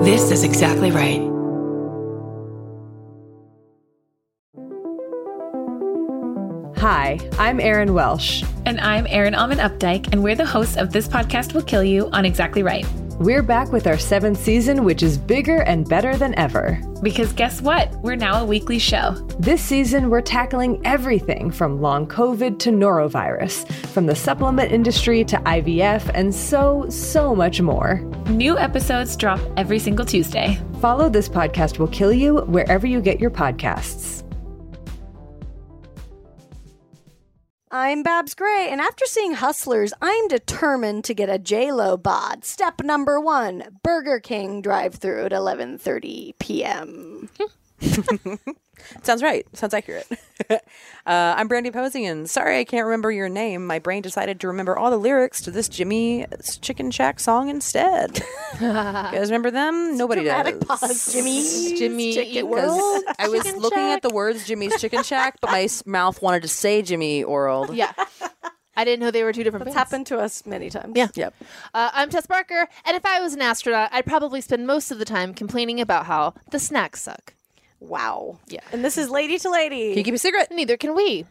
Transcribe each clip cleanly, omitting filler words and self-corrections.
This is exactly right. Hi, I'm Erin Welsh. And I'm Erin Alman Updike, and we're the hosts of This Podcast Will Kill You on Exactly Right. We're back with our 7th season, which is bigger and better than ever. Because guess what? We're now a weekly show. This season, we're tackling everything from long COVID to norovirus, from the supplement industry to IVF, and so much more. New episodes drop every single Tuesday. Follow This Podcast Will Kill You wherever you get your podcasts. I'm Babs Gray, and after seeing Hustlers, I'm determined to get a J-Lo bod. Step number 1, Burger King drive-thru at 11:30 p.m. Sounds right. Sounds accurate. I'm Brandy Posian. Sorry I can't remember your name. My brain decided to remember all the lyrics to this Jimmy's Chicken Shack song instead. You guys remember them? Nobody Dramatic does. pause. Jimmy's Jimmy Chicken Eat World. World. I was Chicken looking Shack. at the words Jimmy's Chicken Shack, but my mouth wanted to say Jimmy Eat World. Yeah. I didn't know they were two different It's bands. happened to us many times. Yeah. Yep. I'm Tess Barker, and if I was an astronaut, I'd probably spend most of the time complaining about how the snacks suck. Wow. Yeah. And this is Lady to Lady. Can you keep a secret? Neither can we.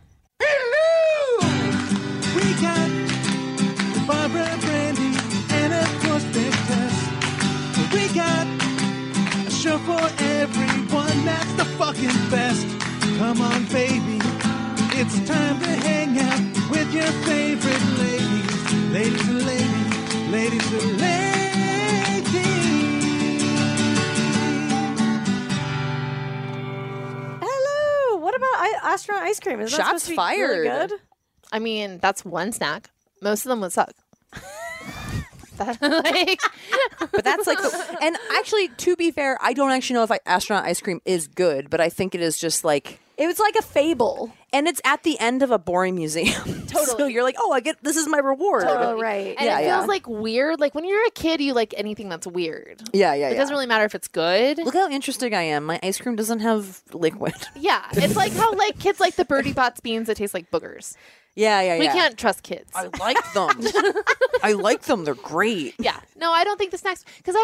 We got Barbara, Brandy, and of course Big Tess. We got a show for everyone that's the fucking best. Come on, baby, it's time to hang out with your favorite ladies. Ladies and ladies, ladies and ladies. Hello. What about astronaut ice cream? Is that Shots supposed to be really fired. good? I mean, that's one snack. Most of them would suck. But that's like and actually, to be fair, I don't actually know if astronaut ice cream is good, but I think it is just like, It was like a fable. and it's at the end of a boring museum. Totally. So you're like, oh, this is my reward. Oh, right. And it feels like weird. Like when you're a kid, you like anything that's weird. Yeah. It doesn't really matter if it's good. Look how interesting I am. My ice cream doesn't have liquid. Yeah. It's like how like kids like the Birdie Bots beans that taste like boogers. Yeah. We can't trust kids. I like them. I like them. They're great. Yeah. No, I don't think the snacks, because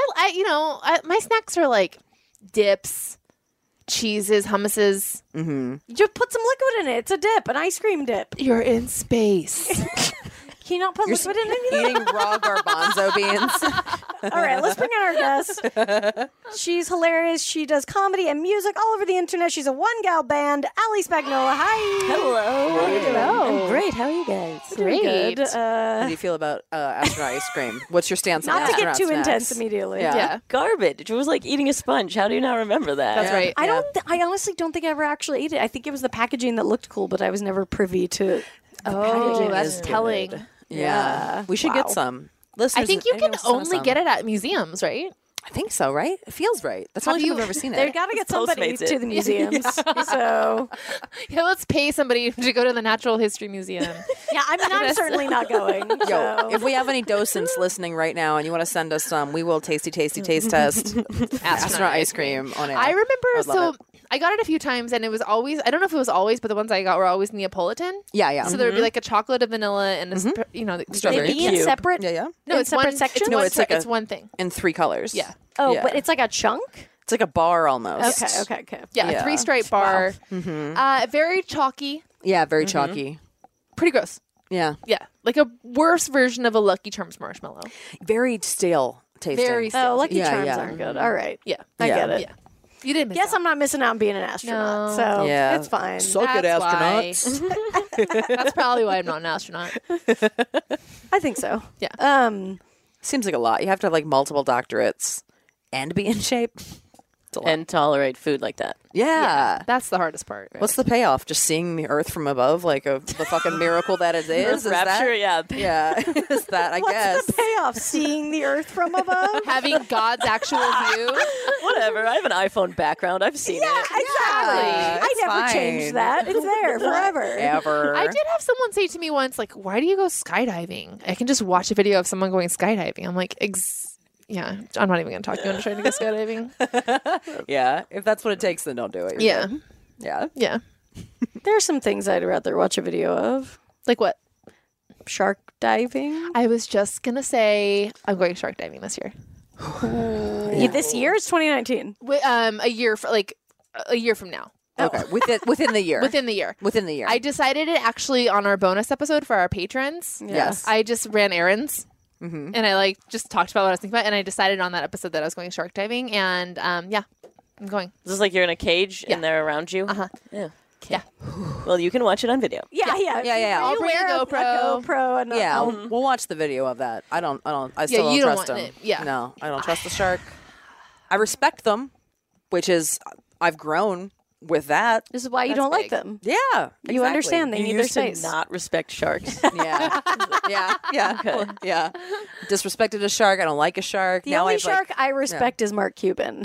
my snacks are like dips, cheeses, hummuses. You just put some liquid in it. It's a dip, an ice cream dip. You're in space. Can you not put liquid in anything? Eating raw garbanzo beans. All right, let's bring in our guest. She's hilarious. She does comedy and music all over the internet. She's a one-gal band. Ali Spagnola. Hi. Hello. How are you doing? I'm great. How are you guys? Great. Good. How do you feel about astronaut ice cream? What's your stance on Not to get astronaut too snacks? intense immediately. Yeah. Garbage. It was like eating a sponge. How do you not remember that? That's right. I honestly don't think I ever actually ate it. I think it was the packaging that looked cool, but I was never privy to. Oh, packaging that's is telling. Yeah. We should get some. Listeners, I think you can anyone send us only some. get it at museums, right? I think so, right? It feels right. That's the only time I've ever seen They've it. got to get somebody Postmates it. to the museums. So, Yeah, let's pay somebody to go to the Natural History Museum. yeah, I mean, I'm certainly not going. Yo, so. if we have any docents listening right now and you want to send us some, we will taste test astronaut ice cream on it. I remember, would love it. I got it a few times, and it was always, I don't know if it was always, but the ones I got were always Neapolitan. Yeah. So there would be like a chocolate, a vanilla, and a They Strawberry. be in Cube. separate. Yeah. No, in it's separate one sections? No, it's like it's a- one thing. In 3 colors. Yeah. Oh, Yeah. but it's like a chunk. It's like a bar almost. Okay. Yeah, Yeah. a 3-stripe bar. Very chalky. Yeah, very chalky. Pretty gross. Yeah. Yeah. Like a worse version of a Lucky Charms marshmallow. Very stale tasting. Very Oh, Lucky Yeah, Charms yeah. aren't good. All right. Yeah. I Yeah. get it. Yeah. You didn't miss Guess out. I'm not missing out on being an astronaut. No. So Yeah. it's fine. Suck it, That's why. astronauts. That's probably why I'm not an astronaut. I think so. Yeah. Seems like a lot. You have to have like multiple doctorates and be in shape. It's a lot. And tolerate food like that. Yeah. That's the hardest part. What's the payoff? Just seeing the Earth from above, like the fucking miracle that it is. Is Rapture, that? yeah. Yeah, is that? I guess. What's the payoff? Seeing the Earth from above? having God's actual view? Whatever. I have an iPhone background. I've seen it. Exactly. Yeah, I it's never fine. changed that. It's there forever. Ever. I did have someone say to me once, like, why do you go skydiving? I can just watch a video of someone going skydiving. I'm like, yeah, I'm not even going to talk to you into trying to go skydiving. Yeah, if that's what it takes, then don't do it. You're Yeah. good. Yeah. Yeah. There are some things I'd rather watch a video of. Like what? Shark diving. I was just going to say, I'm going shark diving this year. This year is 2019. A year from now. Okay, within the year. Within the year. Within the year. I decided it actually on our bonus episode for our patrons. Yes. I just ran errands. And I just talked about what I was thinking about, and I decided on that episode that I was going shark diving, and yeah, I'm going. Is this like you're in a cage and they're around you? Uh-huh. Yeah. Yeah. Well, you can watch it on video. Yeah. I'll You bring a wear GoPro. GoPro and Yeah, we'll watch the video of that. I still you don't don't trust want him. it. Yeah. No, I don't trust the shark. I respect them, which is, I've grown with that. This is why you That's don't like big. them. Yeah. You exactly. understand they You need their used to space. not respect sharks. Yeah. Yeah. Disrespected a shark. I don't like a shark. The now only I've shark I respect is Mark Cuban.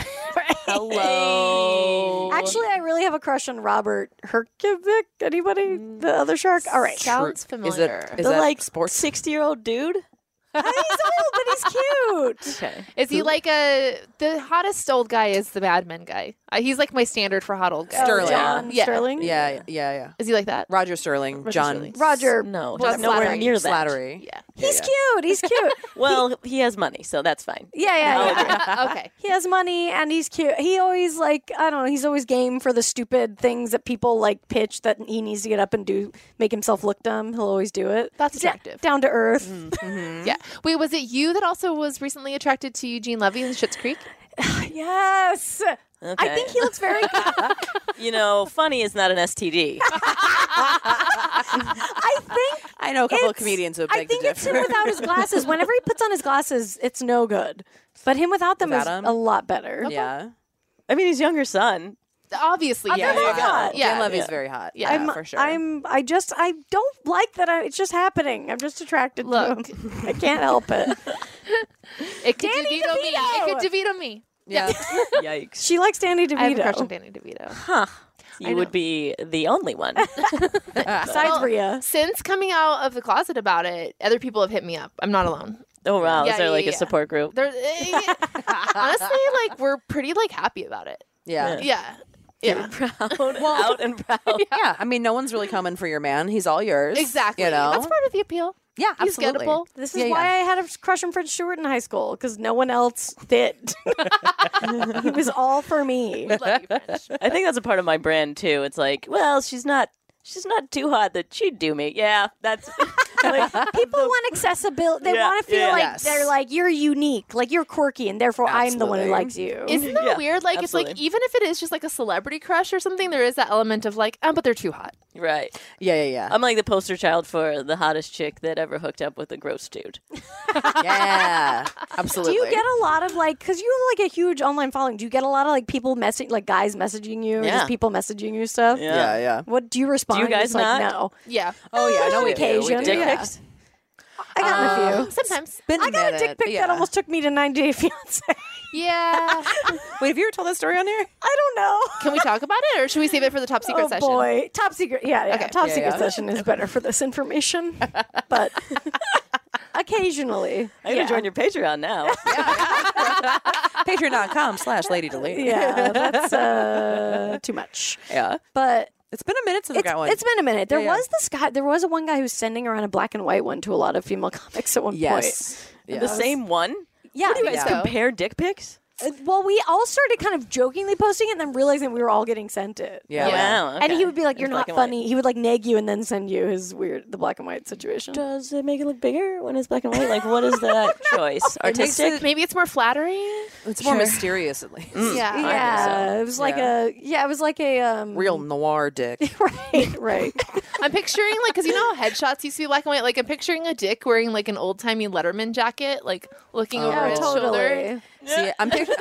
Hello. Actually, I really have a crush on Robert Herjavec. Anybody? The other shark? All right. Sounds Is familiar. it is The that like sports? 60-year-old dude. He's old, but he's cute. Okay. Is he like the hottest old guy is the Mad Men guy? He's like my standard for hot old guy. Sterling. John Yeah. Sterling? Yeah. Is he like that? Roger Sterling. Roger John Sterling. Roger. No, Well, he's nowhere Slattery. near that. Slattery. Yeah. He's cute. He's cute. Well, he has money, so that's fine. Yeah. Okay. He has money and he's cute. He always I don't know, he's always game for the stupid things that people pitch that he needs to get up and do, make himself look dumb. He'll always do it. That's attractive. Down to earth. Yeah. Wait, was it you that also was recently attracted to Eugene Levy in Schitt's Creek? Yes. Okay. I think he looks very Funny is not an STD. I think I know a couple of it's- comedians who I beg think to it's him differ. without his glasses. Whenever he puts on his glasses, it's no good. But him without them Without is him? a lot better. Yeah. I mean, he's younger son. Obviously, yeah. they're hot. Yeah. Dan Levy's Yeah. very hot. Yeah. Yeah, for sure. I don't like that. It's just happening. I'm just attracted Look. to him. I can't help it. It could Danny DeVito me. DeVito! It could DeVito me. yeah. Yikes. She likes Danny DeVito. I have a crush on Danny DeVito. You would be the only one. Besides Rhea. Since coming out of the closet about it, other people have hit me up. I'm not alone. Oh, wow. Yeah, Is there like yeah, a yeah. support group? They're, honestly, we're pretty happy about it. Yeah. Yeah. Yeah. Out and proud. Yeah. I mean, no one's really coming for your man. He's all yours. Exactly. You know? That's part of the appeal. Yeah, He's absolutely. gettable. This is Yeah, why yeah. I had a crush on Fred Stewart in high school, because no one else did. He was all for me. Love you, French. I think that's a part of my brand too. It's like, well, she's not too hot that she'd do me. Yeah, that's like, People want accessibility. They Yeah, want to feel yeah. like Yes. they're like, you're unique, like you're quirky, and therefore I'm the one who Absolutely. likes you. Isn't that Yeah, weird? Like, it's like, absolutely. even if it is just like a celebrity crush or something, there is that element of like, but they're too hot. right. Yeah. I'm like the poster child for the hottest chick that ever hooked up with a gross dude. Yeah. Absolutely. Do you get a lot of because you have a huge online following? Do you get a lot of people guys messaging you, or Yeah. just people messaging you stuff? Yeah. What do you respond? Do you guys Just like, not? No. Yeah. Oh, yeah. No, on we do. We occasion. do. Dick Yeah. pics? I got a few. Sometimes. Been a I got a dick minute, pic yeah. that almost took me to 90 Day Fiance. Yeah. Wait, have you ever told that story on here? I don't know. Can we talk about it, or should we save it for the top secret Oh session? boy, top secret. Yeah. Okay. Top Yeah, secret yeah. session is better for this information, but occasionally. I'm gonna join your Patreon now. Patreon.com/Lady Delete. Yeah, that's too much. Yeah. But It's been a minute since I got one. it's been a minute. There Yeah, yeah. was this guy. There was one guy who was sending around a black and white one to a lot of female comics at one Yes. point. The same one? Yeah. What do you guys Yeah. compare dick pics? Well, we all started kind of jokingly posting it and then realizing we were all getting sent it. Yeah. Wow. And he okay. would be like, It's "You're black not and white. funny." He would nag you and then send you his the black and white situation. Does it make it look bigger when it's black and white? Like, what is that choice? It makes Artistic? it- Maybe it's more flattering. It's more mysterious, at least. Yeah. Yeah, it was like it was like a Real noir dick. right. I'm picturing because you know how headshots used to be black and white. Like I'm picturing a dick wearing an old timey Letterman jacket, looking over Yeah, his shoulder. totally. See, I'm picturing.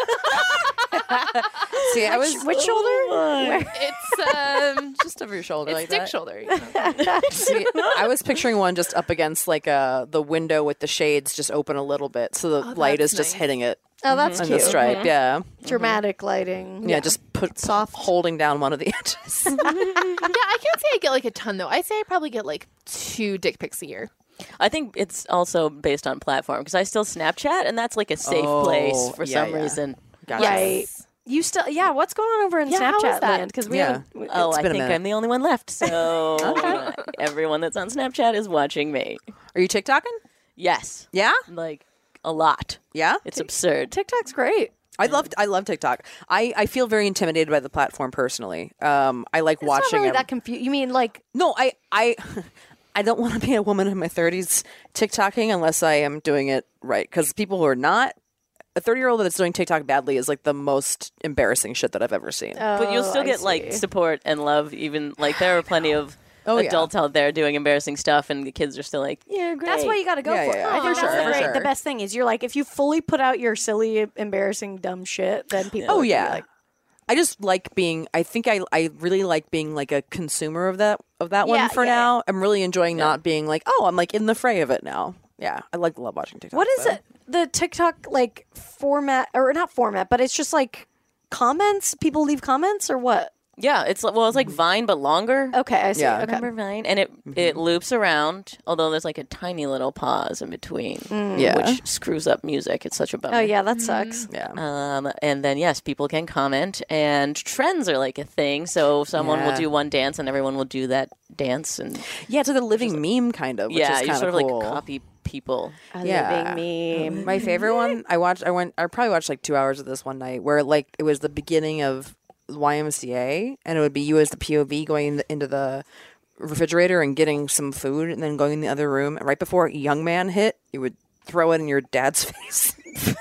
See, I was Which shoulder? It's just over your shoulder it's like dick that. shoulder. You know? See, I was picturing one just up against the window with the shades just open a little bit, so the light is that's just nice. hitting it Oh, that's on cute. the stripe. Yeah. Dramatic lighting. Yeah, just put Soft. holding down one of the edges. Yeah, I can't say I get a ton though. I say I probably get 2 dick pics a year. I think it's also based on platform because I still Snapchat, and that's like a safe place for yeah, some yeah. reason. Gotcha. Right. You still, what's going on over in Yeah, how is Snapchat that? land? Because we Yeah. haven't. Oh, It's I been a think minute. I'm the only one left. So everyone that's on Snapchat is watching me. Are you TikToking? Yes. Yeah. Like a lot. Yeah? It's absurd. TikTok's great. I love TikTok. I feel very intimidated by the platform personally. I like It's watching not really it. that confused. You mean like No, I don't want to be a woman in my 30s TikToking unless I am doing it right. Because people who are not, a 30-year-old that's doing TikTok badly is like the most embarrassing shit that I've ever seen. But you'll still I get like see. support and love. Even like there are plenty of Oh, yeah. adults out there doing embarrassing stuff, and the kids are still like, "Yeah, great." That's what you got to go Yeah, for. yeah, I think for that's sure, the for great. sure. The best thing is you're like if you fully put out your silly, embarrassing, dumb shit, then people. Oh are gonna be yeah. like, I just like being. I think I really like being like a consumer of that Yeah, one for yeah. now. I'm really enjoying not being like, oh, I'm like in the fray of it now. Yeah, I love watching TikTok. what is it? The TikTok like format or not format, but it's just like comments. People leave comments or what? Yeah, it's like Vine but longer. Okay, I see. Yeah. Okay. Remember Vine? And it loops around, although there's like a tiny little pause in between, Yeah. which screws up music. It's such a bummer. Oh yeah, that sucks. Yeah. And then yes, people can comment, and trends are like a thing. So someone will Yeah. do one dance, and everyone will do that dance, and Yeah, it's like a living meme kind of. Which yeah, is you kind sort of cool. like copy people. A Yeah. living meme. My favorite one I probably watched like 2 hours of this one night where like it was the beginning of YMCA and it would be you as the POV going into the refrigerator and getting some food and then going in the other room. And right before a young man hit, you would throw it in your dad's face.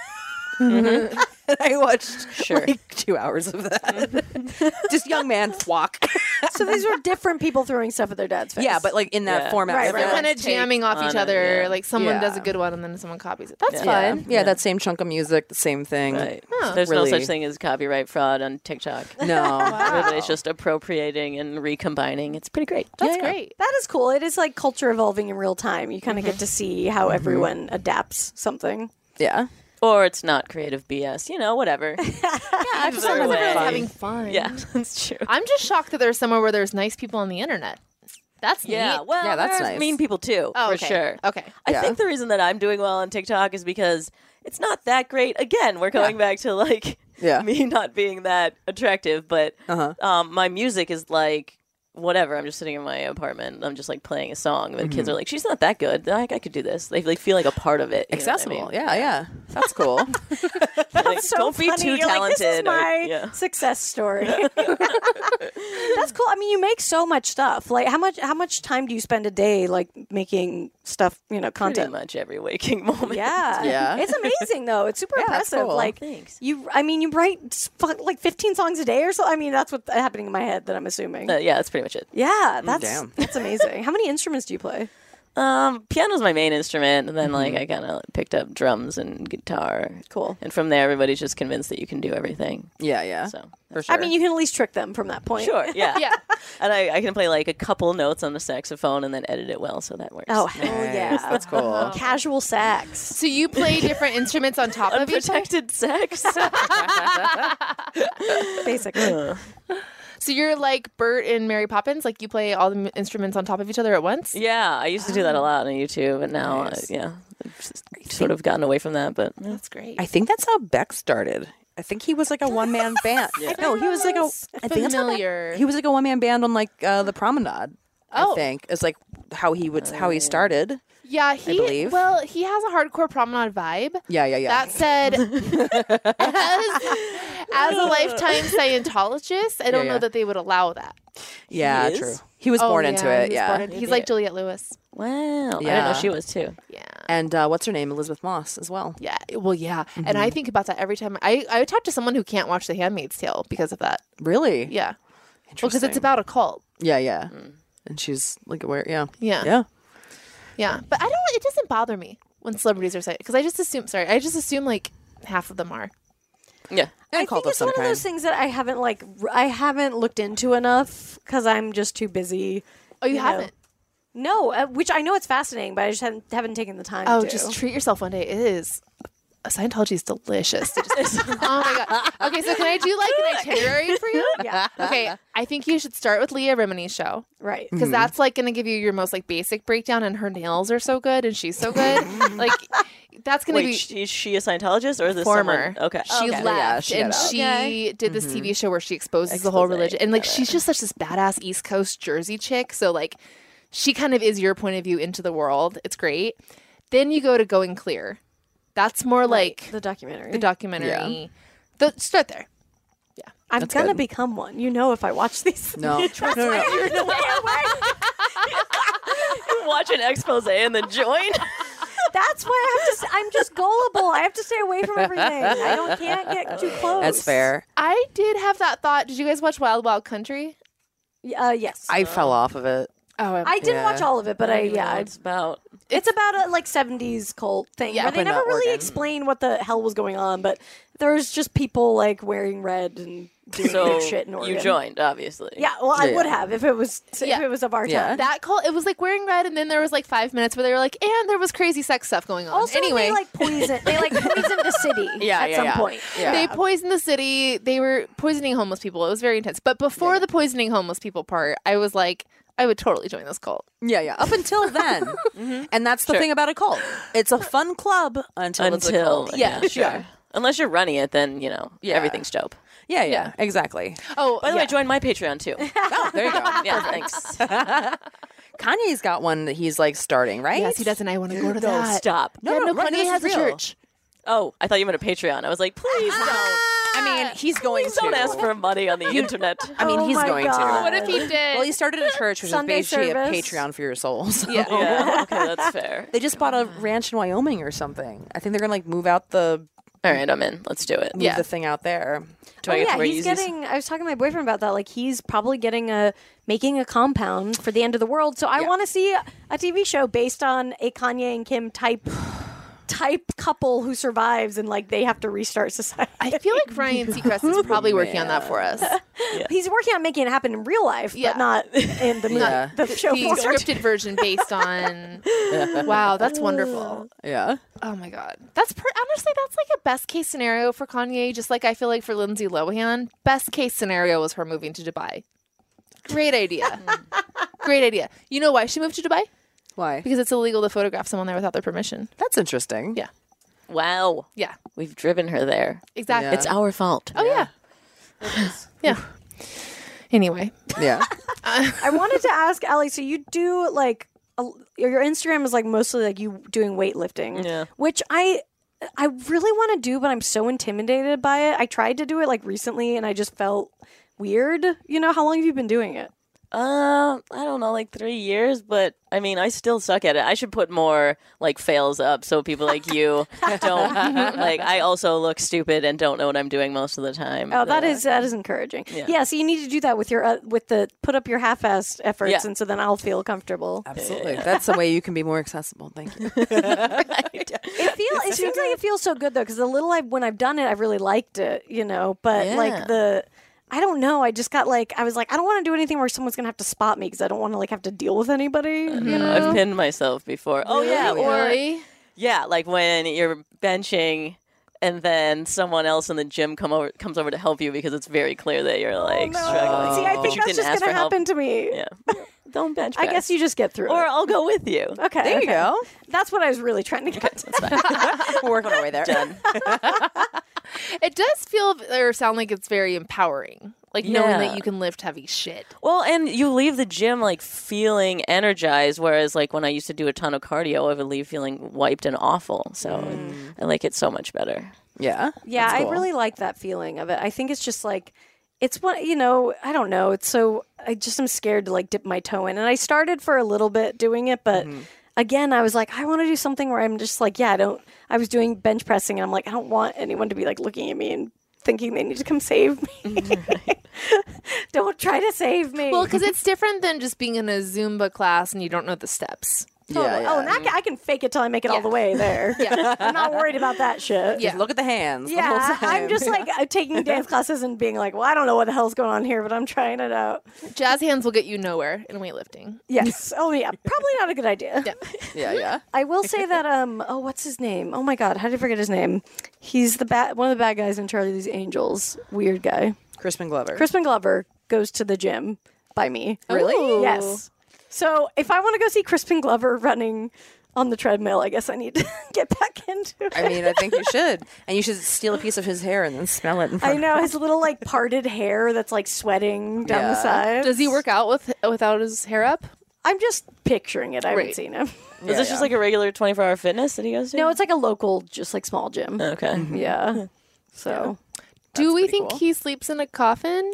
And I watched like 2 hours of that. Just young man walk. So these were different people throwing stuff at their dad's face. Yeah, but like in that Yeah. format. Right, Everyone- right. Kind of take jamming off on each it, other. yeah. Like someone does a Yeah. good one and then someone copies it. That's Yeah. fun. Yeah, that same chunk of music, the same thing. Right. Huh. There's Really- no such thing as copyright fraud on TikTok. No. Everybody's just appropriating and recombining. It's pretty great. That's great. that is cool. It is like culture evolving in real time. You kind of get to see how everyone adapts something. Yeah. Or it's not creative BS. You know, whatever. I just Either everyone's way. having fun. Yeah, that's true. I'm just shocked that there's somewhere where there's nice people on the internet. That's Yeah, neat. well, Yeah, that's there's nice. mean people too, Oh, for okay. sure. Okay. I Yeah. think the reason that I'm doing well on TikTok is because it's not that great. Again, we're going back to like Yeah. me not being that attractive, but my music is like whatever. I'm just sitting in my apartment. And I'm just like playing a song. And the kids are like, "She's not that good. I could do this." They feel like a part of it. You know what I Accessible. mean? Yeah. That's cool. Like, So don't be funny. too You're like, this is talented. or- my yeah. success story. That's cool. I mean, you make so much stuff. Like, how much time do you spend a day like making stuff? Pretty Content. much every waking moment. Yeah, Yeah. It's amazing though. It's super Yeah, that's impressive. cool. Like Thanks. you write like 15 songs a day or so. I mean, that's what's happening in my head. That I'm assuming. Yeah, that's pretty much it. Yeah, that's Damn. that's amazing. How many instruments do you play? Piano's my main instrument, and then like I kind of picked up drums and guitar. Cool. And from there, everybody's just convinced that you can do everything. Yeah. So For sure. I mean, you can at least trick them from that point. sure, yeah, Yeah. And I can play like a couple notes on the saxophone and then edit it well, so that works. Oh hell yeah, That's cool. Casual sax. So you play different instruments on top of each other? Unprotected sex. Basically. So you're like Bert and Mary Poppins? Like you play all the instruments on top of each other at once? Yeah, I used to do that a lot on YouTube, and now, Nice. I've just sort of gotten away from that. But That's great. I think that's how Beck started. I think he was like a one man band. No, he was like a. I think that's how Familiar. he was like a one man band on like the Promenade. Oh. I think is like how he started. Yeah, he believe. well, he has a hardcore promenade vibe. Yeah. That said, as a lifetime Scientologist, I don't Yeah. know that they would allow that. yeah, He is? true. He was born into it. he was Yeah. born in- he's like Juliette Lewis. wow, I didn't Yeah. know she was too. Yeah. And what's her name? Elizabeth Moss as well. Yeah. Well, yeah. And I think about that every time. I talk to someone who can't watch The Handmaid's Tale because of that. Really? Yeah. Well, because it's Interesting. about a cult. Yeah. And she's like aware. Yeah. Yeah. Yeah. Yeah. But I don't, it doesn't bother me when celebrities are cited because I just assume like half of them are. Yeah, And I cult think of it's some one of those kind. things that I haven't looked into enough because I'm just too busy. Oh, you know. haven't? No, which I know it's fascinating, but I just haven't taken the time. Oh, to. just treat yourself one day. It is. Scientology is delicious. Oh my god. Okay, so can I do like an itinerary for you? Yeah. Okay, I think you should start with Leah Remini's show Right. because that's like going to give you your most like basic breakdown, and her nails are so good, and she's so good. Like that's going to wait, be is she a Scientologist or is this former. someone? Okay, She okay. left Yeah, she and got out. she did this TV show where she exposes the whole Expose. religion, and like she's just such this badass East Coast Jersey chick. So like she kind of is your point of view into the world. It's great. Then you go to Going Clear. That's more like the documentary. the documentary. Yeah. Start there. I'm That's gonna good. become one. You know, if I watch these. No. Trust me. You're the way away. Watch an expose and then join. That's why I'm just gullible. I have to stay away from everything. Can't get too close. That's fair. I did have that thought. Did you guys watch Wild Wild Country? Yes. I fell off of it. Oh, I didn't watch all of it, but It's about. it's about a like 70s cult thing Yeah, where they up in never really Oregon. explain what the hell was going on, but there's just people like wearing red and doing So weird shit in Oregon. you joined, obviously. Yeah, well, I Yeah. would have if it was of our Yeah. time. that cult. It was like wearing red, and then there was like 5 minutes where they were like, and there was crazy sex stuff going on. Also, anyway, they like poisoned the city at some point. Yeah. they poisoned the city. They were poisoning homeless people. It was very intense. But before the poisoning homeless people part, I was like, I would totally join this cult. Yeah. Up until then. And that's the thing about a cult. It's a fun club until it's a cult. Yeah, sure. Unless you're running it, then Yeah. everything's dope. Yeah. Exactly. Oh, By the way, join my Patreon too. Oh, there you go. Yeah, thanks. Kanye's got one that he's like starting, right? yes, he does, and I want to go to No, that. stop. No, right, Kanye this has is a real. church. Oh, I thought you meant a Patreon. I was like, please don't. I mean, he's going Please to. don't ask for money on the internet. I mean, Oh he's my going God. to. What if he did? Well, he started a church, which Sunday is basically service. a Patreon for your souls. yeah. Yeah, okay, that's fair. They just bought a ranch in Wyoming or something. I think they're gonna like move out the All right, I'm in. Let's do it. move Yeah. the thing out there. Do I get to wear he's Yeezys? getting. I was talking to my boyfriend about that. Like, he's probably making a compound for the end of the world. So I want to see a TV show based on a Kanye and Kim type couple who survives and like they have to restart society. I feel like Ryan Seacrest is probably working on that for us. He's working on making it happen in real life, Yeah. but not in the movie, Yeah. the show The form. scripted version based on. Wow, that's wonderful. Yeah. Oh my god, honestly, that's like a best case scenario for Kanye. Just like I feel like for Lindsay Lohan, best case scenario was her moving to Dubai. Great idea. Great idea. You know why she moved to Dubai? Why? Because it's illegal to photograph someone there without their permission. That's interesting. Yeah. Wow. Yeah. We've driven her there. Exactly. Yeah. It's our fault. Oh yeah. Yeah. Anyway, Yeah. I wanted to ask Allie, so you do like your Instagram is like mostly like you doing weightlifting, Yeah. which I really want to do, but I'm so intimidated by it. I tried to do it like recently, and I just felt weird. You know, how long have you been doing it? I don't know, like 3 years, but I mean, I still suck at it. I should put more like fails up so people like you don't like. I also look stupid and don't know what I'm doing most of the time. Oh, that is encouraging. Yeah. So you need to do that with your with the put up your half-assed efforts, Yeah. and so then I'll feel comfortable. Absolutely. That's the way you can be more accessible. Thank you. It seems like it feels so good though, because when I've done it, I've really liked it. You know, but Yeah. like I don't know. I just got like I was like I don't want to do anything where someone's gonna have to spot me because I don't want to like have to deal with anybody. You know. I've pinned myself before. Oh yeah, or really? yeah, like when you're benching and then someone else in the gym comes over to help you because it's very clear that you're like struggling. See, I But think you that's didn't just ask gonna for help. happen to me. Yeah, don't bench. I press. guess you just get through or it. I'll go with you. Okay, There you okay. go. That's what I was really trying to get to. We're working our way there. Done. It does feel or sound like it's very empowering. Like knowing that Yeah. you can lift heavy shit. Well, and you leave the gym like feeling energized, whereas like when I used to do a ton of cardio, I would leave feeling wiped and awful. So I like it so much better. Yeah. Yeah, That's I cool. really like that feeling of it. I think it's just like it's what I don't know. It's so I just am scared to like dip my toe in. And I started for a little bit doing it, but again, I was like, I want to do something where I'm just like, I was doing bench pressing and I'm like, I don't want anyone to be like looking at me and thinking they need to come save me. Don't try to save me. Well, because it's different than just being in a Zumba class and you don't know the steps. Totally. Oh, and I can fake it till I make it all the way there. Yeah. I'm not worried about that shit. Yeah. Look at the hands. the whole Yeah, I'm time. just like taking dance classes and being like, well, I don't know what the hell's going on here, but I'm trying it out. Jazz hands will get you nowhere in weightlifting. Yes. Oh, yeah. Probably not a good idea. Yeah. Yeah. I will say that, what's his name? Oh my God, how did I forget his name? He's one of the bad guys in Charlie's Angels. Weird guy. Crispin Glover. Crispin Glover goes to the gym by me. Really? Ooh. Yes. So if I want to go see Crispin Glover running on the treadmill, I guess I need to get back into it. I mean, I think you should. And you should steal a piece of his hair and then smell it in front I know his little like parted hair that's like sweating down the Yeah. side. Does he work out without his hair up? I'm just picturing it. I haven't Right. seen him. Is this just like a regular 24-hour fitness that he goes to? No, it's like a local, just like small gym. Okay. Yeah. So Do we pretty think cool. he sleeps in a coffin?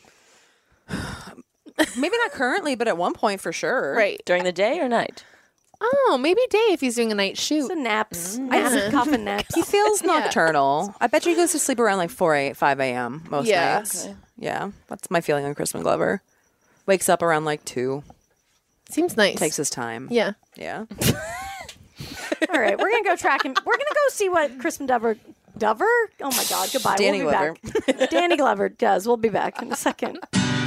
Maybe not currently, but at one point for sure. Right. During the day or night? Oh, maybe day if he's doing a night shoot. it's a naps. Coffin naps. He feels nocturnal. I bet you he goes to sleep around like 5 a.m. most Yeah. nights. Yeah, that's my feeling on Crispin Glover. Wakes up around like 2. Seems nice. Takes his time. Yeah. Yeah. All right, we're gonna go track him. We're gonna go see what Crispin Dover. Oh my God! Goodbye. Danny we'll be back. Danny Glover does. We'll be back in a second.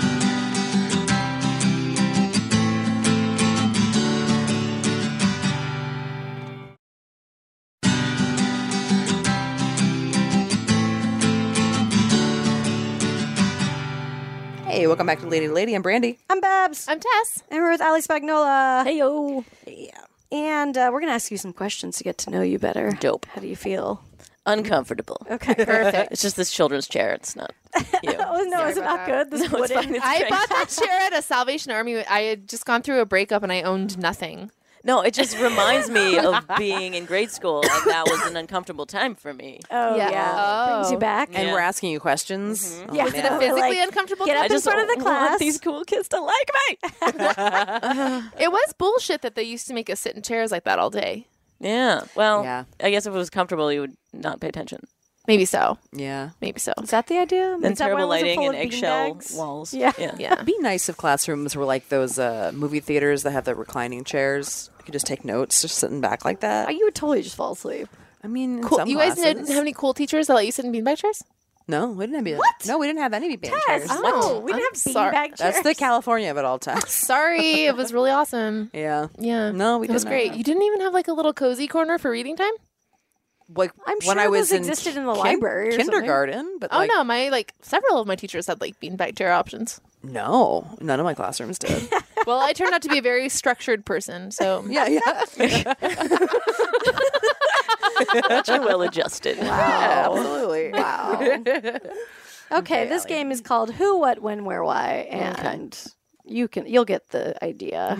Hey, welcome back to Lady to Lady. I'm Brandy. I'm Babs, I'm Tess. and we're with Ali Spagnola. Hey, yo. And we're gonna ask you some questions to get to know you better. Dope. How do you feel? Uncomfortable. Okay. Perfect. It's just this children's chair. It's not you. Oh no, is it not good? This No, it's wooden. fine. It's I great. bought that chair at a Salvation Army. I had just gone through a breakup and I owned nothing. No, it just reminds me of being in grade school, and that was an uncomfortable time for me. Oh Yeah. yeah. Brings you Oh. back. And Yeah. we're asking you questions. Oh, Yeah. Was it man. a physically Like, uncomfortable get time? up in front of the class. want these cool kids to like me. It was bullshit that they used to make us sit in chairs like that all day. Yeah. Well, Yeah. I guess if it was comfortable, you would not pay attention. Maybe so. Yeah. Maybe so. Is that the idea? Then Is that terrible why it wasn't lighting full and of eggshell beanbags? walls. Yeah. Yeah. It'd be nice if classrooms were like those movie theaters that have the reclining chairs. You could just take notes just sitting back like that. Oh, you would totally just fall asleep. I mean, in Cool. some You guys classes. didn't have any cool teachers that let you sit in beanbag chairs? No, we didn't have No, we didn't have any beanbag chairs. Oh, we didn't I'm have sorry. beanbag chairs. That's the California of it all times. Sorry, it was really awesome. Yeah. Yeah. No, we It was didn't great. have- You didn't even have like a little cozy corner for reading time? Like I'm when sure I was those in existed in the library or something. kindergarten, but Oh like, no, my several of my teachers had like beanbag chair options. no, none of my classrooms did. Well, I turned out to be a very structured person, so yeah, yeah, You're well adjusted. Wow. absolutely. Wow. Okay, this game is called Who, What, When, Where, Why, and you'll get the idea.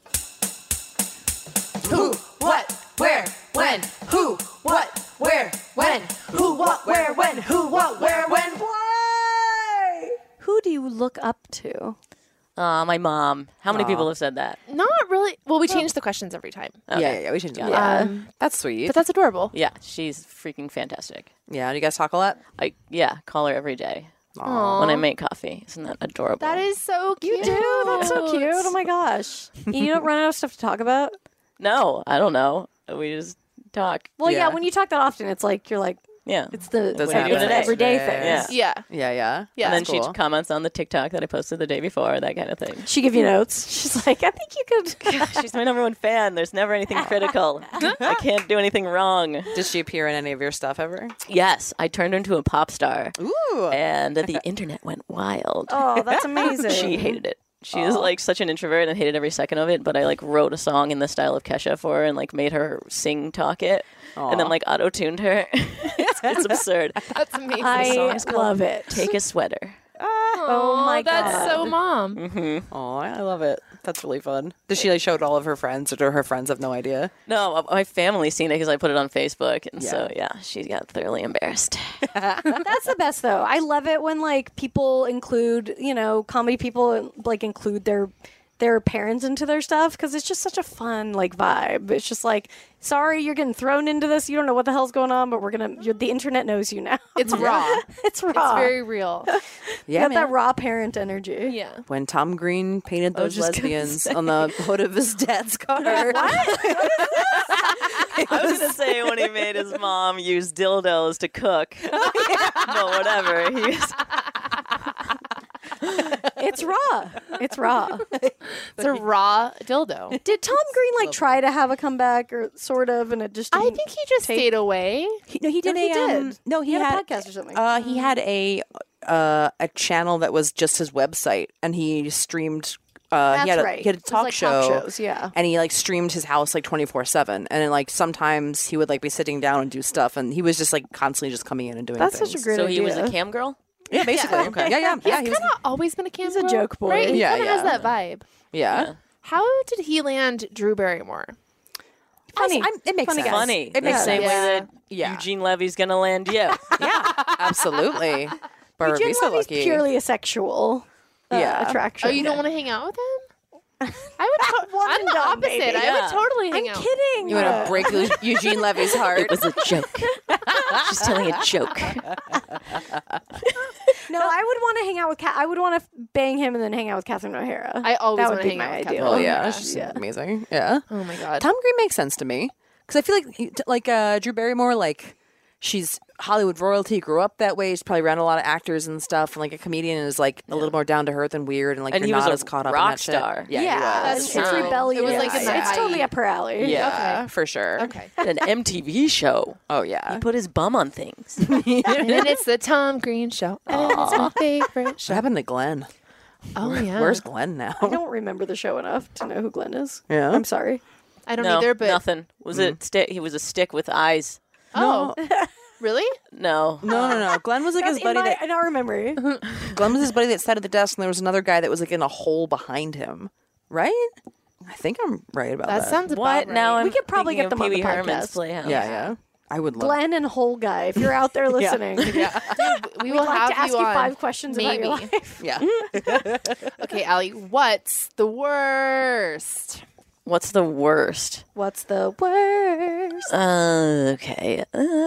who, what, where, when, who, what, where, when, who, what, where, when, who, what, where, when. Why? Who do you look up to? My mom. How many people have said that? Not really. Well, we change the questions every time. Yeah. We should do Got that. Um, That's sweet. but that's adorable. Yeah, she's freaking fantastic. Yeah. Do you guys talk a lot? I call her every day Aw. when I make coffee. Isn't that adorable? That is so cute. You do? That's so cute. Oh my gosh. You don't run out of stuff to talk about? No, I don't know. We just talk. Well, yeah, Yeah. when you talk that often, it's like you're like, Yeah. it's the Doesn't happen everyday today. thing. Yeah. Yeah. Yeah, yeah. Yeah. And then That's she cool. comments on the TikTok that I posted the day before, that kind of thing. She give you notes. She's like, I think you could. She's my number one fan. There's never anything critical. I can't do anything wrong. Did she appear in any of your stuff ever? Yes, I turned her into a pop star, Ooh. and the internet went wild. Oh, that's amazing. She hated it. She is like such an introvert and hated every second of it. But I like wrote a song in the style of Kesha for her and like made her sing talk it, and then like auto tuned her. it's absurd. That's amazing. I love it. Take a sweater. Oh my That's God. so mom. Oh, I love it. That's really fun. Does she like show it to all of her friends, or do her friends have no idea? No, my family's seen it because I put it on Facebook, and so yeah, she got thoroughly embarrassed. That's the best though. I love it when like people include, comedy people like include their parents into their stuff because it's just such a fun like vibe. It's just like, sorry, you're getting thrown into this. You don't know what the hell's going on, but the internet knows you now. It's raw. It's raw. It's very real. Yeah, got man. that raw parent energy. Yeah. When Tom Green painted those just gonna lesbians on the hood of his dad's car. I was gonna say when he made his mom use dildos to cook, but whatever. He was, It's raw. It's raw. It's a raw dildo. Did Tom Green like try to have a comeback or sort of, and it just I didn't think he just stayed away. He did he a did. no, he had a podcast or something. He had a channel that was just his website, and he streamed. That's he had a, right. He had a It was talk like show, talk shows, yeah. and he like streamed his house like 24/7, and then like sometimes he would like be sitting down and do stuff, and he was just like constantly just coming in and doing. That's things. such a great so idea. he was a cam girl. Yeah, basically. Okay. Yeah. He's kind of always been a cam He's a girl, joke boy. Right? He Yeah, kind of has yeah. that vibe. Yeah. How did he land Drew Barrymore? Funny. It makes sense. Funny. It makes the same sense. way that Yeah. Eugene Levy's gonna land you. Yeah, absolutely. Barbara, Eugene be so Levy's lucky. purely a sexual attraction. Oh, you don't want to hang out with him? I would. One I'm and the done, opposite. baby. I would totally hang I'm out. kidding. You want to break Eugene Levy's heart? It was a joke. She's telling a joke. No, I would want to hang out with I would want to bang him and then hang out with Catherine O'Hara. I always that wanna would be hang my out with ideal. Catherine Oh yeah, Yeah. she's amazing. Yeah. Oh my god. Tom Green makes sense to me because I feel like Drew Barrymore, like she's Hollywood royalty, grew up that way. She's probably around a lot of actors and stuff, and like a comedian is like a little more down to earth and weird, and like And you're he was not a as caught up rock in that star. shit. Yeah, he that's was. true. It's rebellious. It was like in that it's totally height. up her alley. Yeah, for sure. Okay. An MTV show. Oh yeah. He put his bum on things. And then it's the Tom Green Show. And it's my favorite What show. happened to Glenn? Oh yeah. Where's Glenn now? I don't remember the show enough to know who Glenn is. Yeah. I'm sorry. I don't No, either, but nothing. Was it stick? He was a stick with eyes. oh, really? No. No. Glenn was like his buddy. I don't remember. Glenn was his buddy that sat at the desk, and there was another guy that was like in a hole behind him. Right? I think I'm right about that. That sounds about What? right. Now I'm We could probably thinking get of them on the Pee Wee Herman's podcast. Playhouse. Yeah. I would love. Glenn and Whole Guy, if you're out there listening, we we'd will like have to ask you you on. 5 questions about your Maybe. life. Yeah. Okay, Allie, what's the worst? What's the worst? What's the worst? Okay.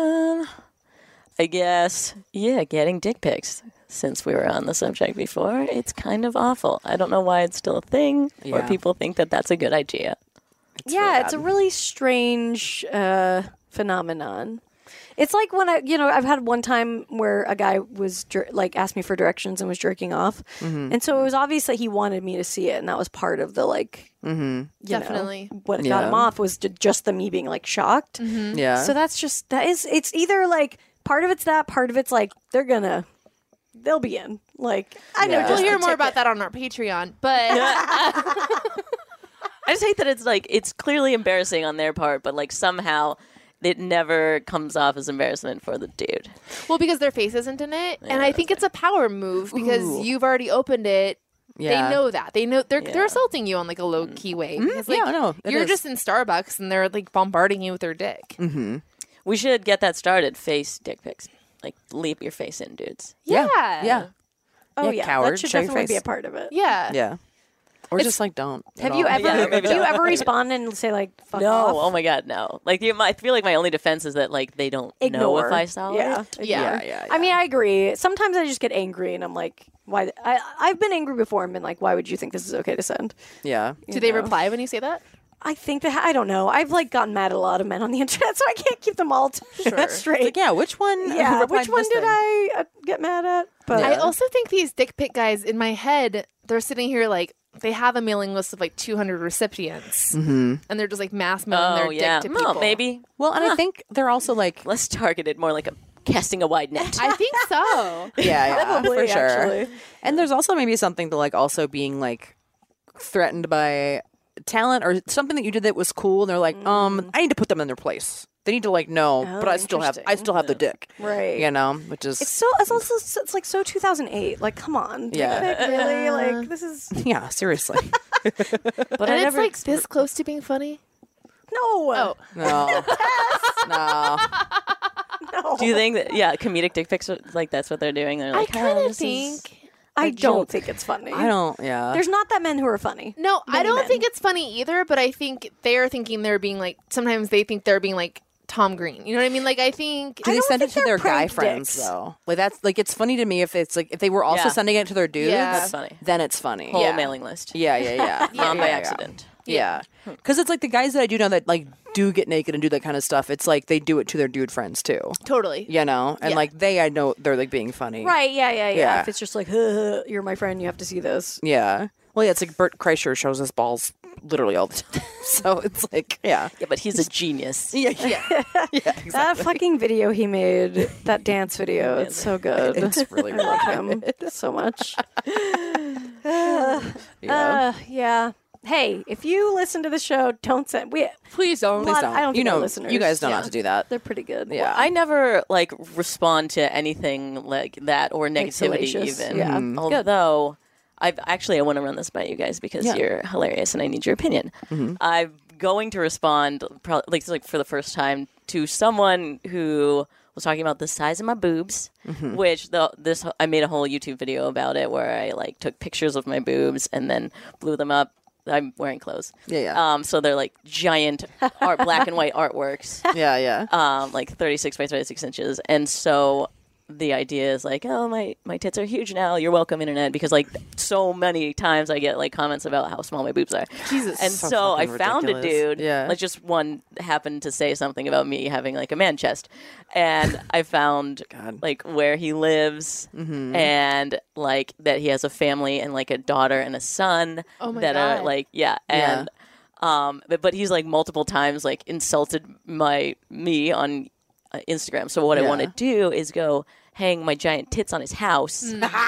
I guess, getting dick pics. Since we were on the subject before, it's kind of awful. I don't know why it's still a thing, or Yeah. people think that that's a good idea. It's a really strange phenomenon. It's like when I've had one time where a guy was asked me for directions and was jerking off, and so it was obvious that he wanted me to see it, and that was part of the Definitely. what got him off was just the me being like shocked. Yeah. So it's either like part of it's that, part of it's like they'll be in. Like I know Yeah. We'll just hear the more about ticket. that on our Patreon, but I just hate that it's clearly embarrassing on their part, but like somehow it never comes off as embarrassment for the dude. well, because their face isn't in it, and I think it's a power move because you've already opened it. Yeah. They know that. They know they're Yeah. assaulting you on like a low key way. Because, like, Yeah, no, it you're is. just in Starbucks and they're like bombarding you with their dick. We should get that started. Face dick pics. Like leap your face in, dudes. Yeah. Yeah. Yeah. Oh Yeah, yeah, coward, that should show your definitely be face. a part of it. Yeah. Yeah. Or just like don't. at Have you all. ever Yeah, maybe do you not. ever respond and say like fuck No, off? oh my god, no. Like I feel like my only defense is that like they don't know Ignore. if I saw yeah. it. Yeah. Yeah. I mean, I agree. Sometimes I just get angry and I'm like, why? I've been angry before and been like, why would you think this is okay to send? Yeah. Do they reply when you say that? I think that I don't know. I've like gotten mad at a lot of men on the internet, so I can't keep them all straight. Like, yeah. Which one? Yeah, replied which to one this did thing? I get mad at? But I also think these dick pic guys in my head, they're sitting here like they have a mailing list of like 200 recipients, and they're just like mass mailing their Oh yeah. dick to people. Well, maybe Well, and I think they're also like. less targeted, more like a casting a wide net. I think so. Yeah, Probably, for sure. actually. And there's also maybe something to like also being like threatened by talent or something that you did that was cool, and they're like, I need to put them in their place. They need to like know, but I still have the dick, Right. You know, which is it's also it's like so 200008. Like, come on, Yeah. Dick pic, really? Like, this is yeah, seriously. But And I it's never like this close to being funny. no, Oh, No, no. no. Do you think that comedic dick pics are like that's what they're doing? They're I like, kind "Oh, of this is-" think. I don't think it's funny. I don't. Yeah. There's not that men who are funny. No, I Many don't men. think it's funny either, but I think they're thinking they're being like, sometimes they think they're being like Tom Green. You know what I mean? Like, I think. Do they don't send it think to they're their guy prank friends dicks. though? Like that's like it's funny to me if it's like if they were also Yeah. sending it to their dudes. Yeah. That's funny. Then it's funny. Whole Yeah. mailing list. Yeah, yeah. Mom by Yeah. accident. Yeah, because it's like the guys that I do know that like do get naked and do that kind of stuff. It's like they do it to their dude friends too. Totally. You know, and Yeah. like I know they're like being funny. Right? Yeah. Yeah. If it's just like, you're my friend, you have to see this. Yeah. Well, yeah, it's like Bert Kreischer shows his balls literally all the time. So it's like, yeah. Yeah, but he's a genius. Yeah. That fucking video he made, that dance video, it's so good. It's really, I really love him so much. Yeah. Hey, if you listen to the show, don't send. Please don't. Please don't. I don't you think our know, listeners. you guys don't yeah, have to do that. They're pretty good. Yeah. I never like respond to anything like that or Like negativity salacious. even. Yeah. Mm-hmm. Good. Although I want to run this by you guys because you're hilarious and I need your opinion. I'm going to respond probably like for the first time to someone who was talking about the size of my boobs, which I made a whole YouTube video about it where I like took pictures of my boobs and then blew them up. I'm wearing clothes. Yeah. So they're like giant black and white artworks. Yeah. Like 36 by 36 inches. And so the idea is like, oh, my tits are huge now. You're welcome, internet, because like so many times I get like comments about how small my boobs are. Jesus. And so I found a ridiculous. dude. Yeah. Like just one happened to say something about me having like a man chest, and I found like where he lives and like that he has a family and like a daughter and a son. Oh my that God. are like and but he's like multiple times like insulted me on Instagram. So what I want to do is go hang my giant tits on his house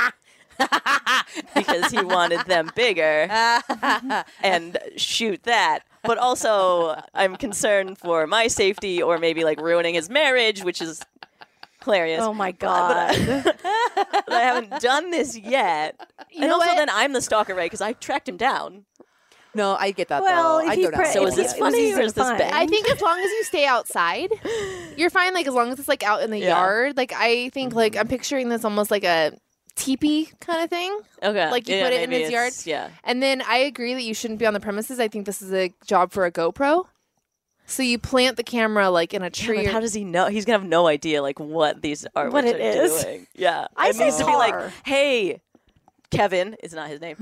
because he wanted them bigger and shoot that. But also I'm concerned for my safety or maybe like ruining his marriage, which is hilarious. Oh my God. But I haven't done this yet. And know also what? then I'm the stalker, right? Because I tracked him down. No, I get that Well, though. if I he's go down. So is this funny or is this fine? bad? I think as long as you stay outside, you're fine. Like as long as it's like out in the yard. Like I think like I'm picturing this almost like a teepee kind of thing. Okay. Like you put it in maybe his yard. it's- Yeah. And then I agree that you shouldn't be on the premises. I think this is a job for a GoPro. So you plant the camera like in a Yeah, tree. but how does he know? He's gonna have no idea like what these artworks What it are is. doing. Yeah, I it say needs to be like, tar. hey, Kevin is not his name.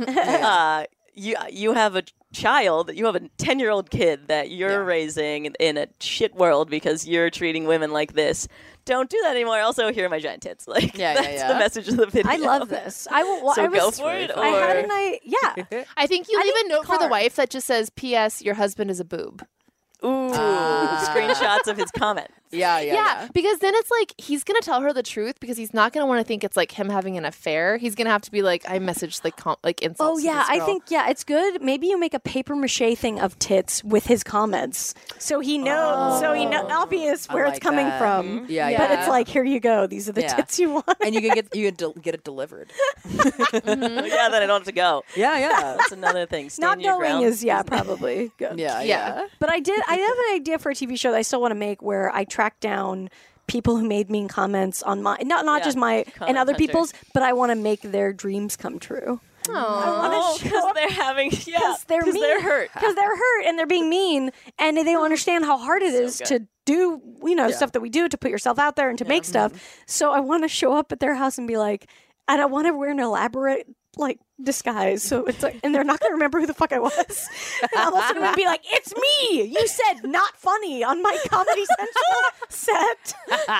You have a child. You have a 10-year-old kid that you're raising in a shit world because you're treating women like this. Don't do that anymore. Also, here are my giant tits. Like that's the message of the video. I love this. I will. So I was, go for it. I had or- an yeah. I think you leave think a note for the car. wife that just says, "P.S. Your husband is a boob." Ooh, screenshots of his comment. Yeah, because then it's like he's gonna tell her the truth because he's not gonna want to think it's like him having an affair. He's gonna have to be like, I messaged like insults. Oh to yeah, this I girl. think it's good. Maybe you make a paper mache thing of tits with his comments, so he knows. So he knows obvious where it's like coming that. from. Yeah, Yeah. But it's like, here you go. These are the Yeah. tits you want. And you can get it delivered. Yeah, then I don't have to go. Yeah. That's another thing. Not Stand your going ground. is probably good. Yeah. But I have an idea for a TV show that I still want to make where I track down people who made mean comments on my not just my and Comment other hunter. people's, but I want to make their dreams come true. Oh, because they're having Because they're mean. they're hurt. Because they're hurt and they're being mean and they don't understand how hard it is good. to do stuff that we do to put yourself out there and to make stuff. So I want to show up at their house and be like, I don't want to wear an elaborate like disguise. So it's like, and they're not going to remember who the fuck I was. And I'm also going to be like, it's me. You said not funny on my Comedy Central set.